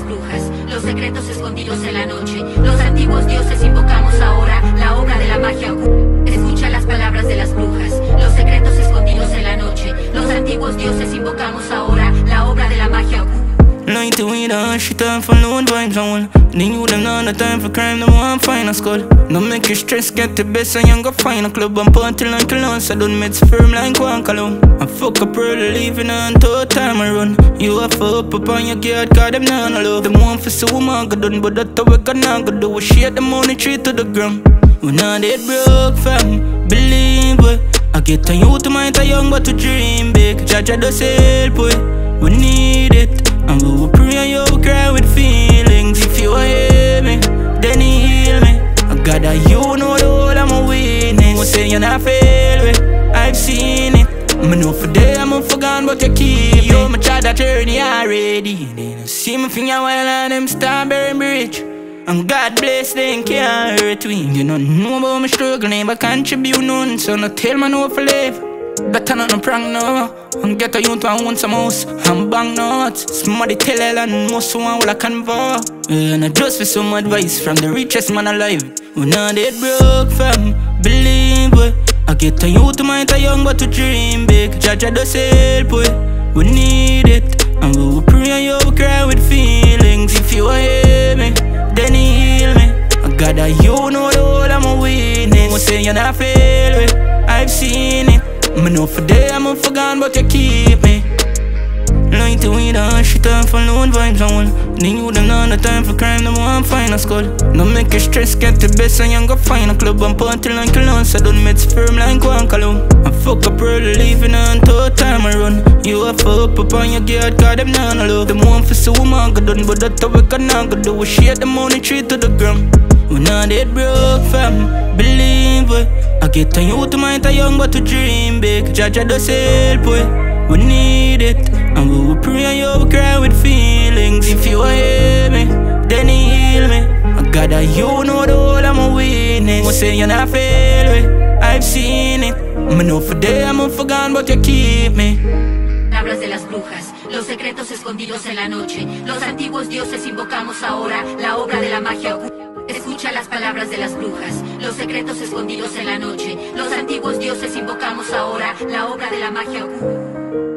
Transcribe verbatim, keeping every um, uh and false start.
brujas, los secretos escondidos en la noche. Los antiguos dioses invocamos ahora la obra de la magia oculta. Escucha las palabras de las brujas, los secretos escondidos en la noche. Los antiguos dioses invocamos ahora la obra de la magia oculta. Night to weed and shit time for loan vibes and one. They knew them not the time for crime, them want find a skull. Don't make you stress, get the best and you go find a club and party like a lunch. I don't meds firm like one column. I fuck up early, leaving on to time I run. You have to up up on your guard, cause them not love. Them want for so man go done, but that's how we can not go do. We share the money tree to the ground. We not dead broke fam, believe it. I get a youth to mind a young but to dream big. Jaja does help we, we need it. And we will pray and you will cry with feelings. If you hear me, then heal me. I got that you know the whole of my weakness. We say you're not fail me, I've seen it. I know for them I'm forgone but you keep you. Me try that journey already. They don't see me finger while on them Starberry Bridge. And God bless them can't hurt me. You don't know about my struggle, never contribute none. So no tell me no for live. Better not no prank no. And get a youth and want some house and bang nuts. Somebody tell her and most one will I convert. And I just for some advice from the richest man alive. We not dead broke fam, believe it. I get a youth to mind a young but to dream big. Jaja does help we, we need it. And we will pray and you will cry with feelings. If you hear me, then heal me. I got that you know the whole of my weakness. We say you're not fail me, I've seen it. I know for them I'm forgone but you keep me. Night to weed and shit time for loan vibes and one. They knew them not the time for crime, them want find a skull. Don't make you stress, get the best and you go find a club and party like a lunch. I don't meds firm like one column. I fuck up early, leaving on to time I run. You have to up up on your guard, cause them not love. Them want for so man go done, but that's how we can not go do. We share the money tree to the ground. We not dead broke fam, believe it. I get a youth to mind a young but to dream big. Jaja does help we, we need it. And we will pray and you will cry with feelings. If you hear me, then heal me. I got that you know the whole of my weakness. We say you're not fail me, I've seen it. I know for them I'm forgone but you keep me. Palabras de las brujas, los secretos escondidos en la noche. Los antiguos dioses invocamos ahora la obra de la magia oculta. Escucha las palabras de las brujas, los secretos escondidos en la noche. Los antiguos dioses invocamos ahora la obra de la magia oculta.